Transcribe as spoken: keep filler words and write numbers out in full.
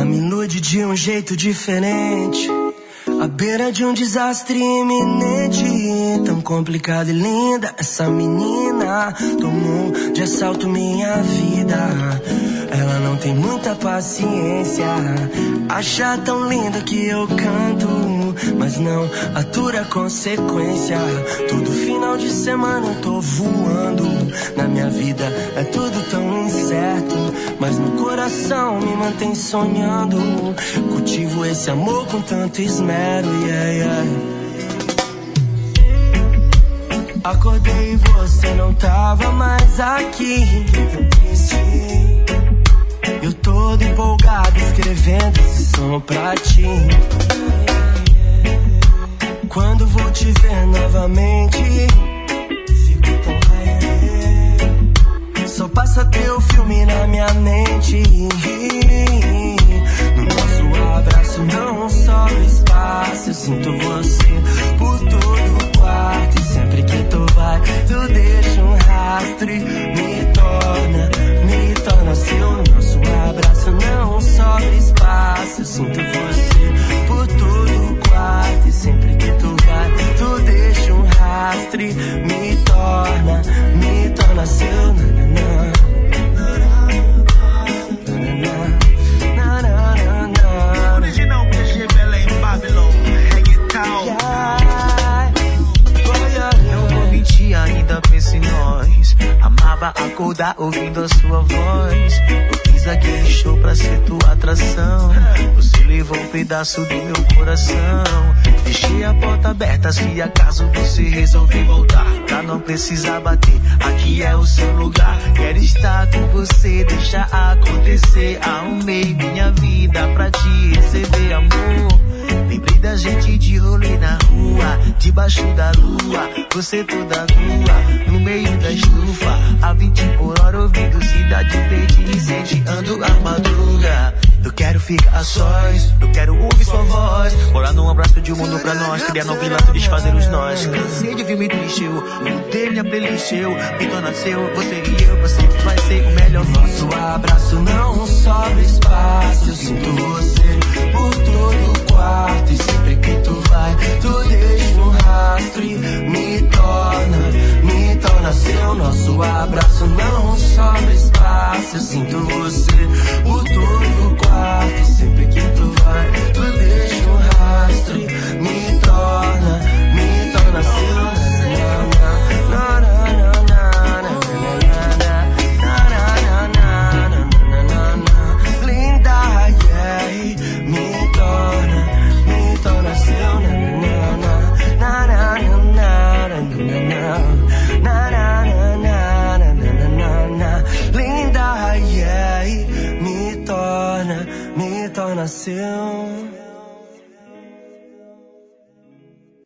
Ela me ilude de um jeito diferente, à beira de um desastre iminente. Tão complicada e linda essa menina, tomou de assalto minha vida. Ela não tem muita paciência, acha tão linda que eu canto, mas não atura a consequência. Todo final de semana eu tô voando, na minha vida é tudo tão incerto, mas no coração me mantém sonhando. Cultivo esse amor com tanto esmero, yeah, yeah. Acordei e você não tava mais aqui. Eu todo empolgado escrevendo esse som pra ti. Quando vou te ver novamente, fico tão high. Só passa teu filme na minha mente. No nosso abraço não sobra espaço. Eu sinto você por todo o quarto, e sempre que tu vai, tu deixa um rastro e me torna, me torna seu. No nosso abraço não sobra espaço. Eu sinto você por todo o quarto, e sempre que tu vai, tu deixa um rastro e me torna, me torna seu. Nananã. Original P G Belém, Babylon, Reggaeton. Não vou mentir, ainda penso em nós. Amava acordar ouvindo a sua voz. Eu fiz aquele show pra ser tua atração. Você levou um pedaço do meu coração. Deixei a porta aberta se acaso você resolver voltar. Pra não precisar bater, aqui é o seu lugar. Quero estar com você, deixa acontecer. Arrumei minha vida pra te receber, amor. Lembrei da gente de rolê na rua, debaixo da lua, você toda nua, no meio da estufa, a vinte por hora ouvindo Cidade Verde, incendiando a madruga. Eu quero ficar a sós, eu quero ouvir sua voz, morar num abraço de um mundo pra nós, criar novo vilato, desfazer os nós. Cansei de filme triste, eu mudei minha playlist, eu então nasceu, você e eu, você vai ser o melhor. Nosso abraço não sobra espaço. Eu sinto você por todo o quarto, e sempre que tu vai, tu deixa um rastro e me torna, me torna seu. Nosso abraço não sobra espaço. Eu sinto você por todo o quarto, e sempre que tu vai, tu deixa um rastro e me torna, me torna seu. Na, na, na, na, na, na. Linda, yeah, me torna, me torna seu. Na, na, na, na, na, na, na. Linda, yeah, me torna, me torna seu.